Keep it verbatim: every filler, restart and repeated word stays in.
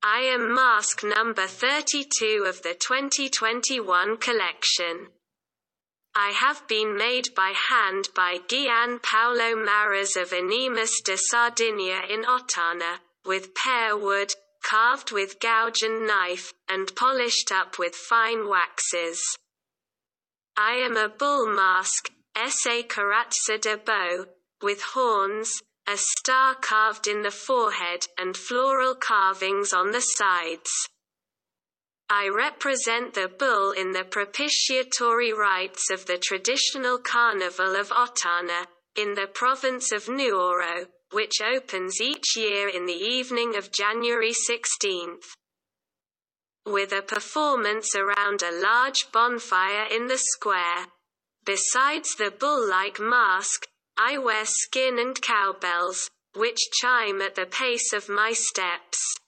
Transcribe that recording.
I am mask number thirty-two of the twenty twenty-one collection. I have been made by hand by Gian Paolo Maras of Animas de Sardinia in Ottana, with pear wood, carved with gouge and knife, and polished up with fine waxes. I am a bull mask, esse corazza de bow, with horns, a star carved in the forehead, and floral carvings on the sides. I represent the bull in the propitiatory rites of the traditional carnival of Ottana, in the province of Nuoro, which opens each year in the evening of January sixteenth. With a performance around a large bonfire in the square. Besides the bull-like mask, I wear skin and cowbells, which chime at the pace of my steps.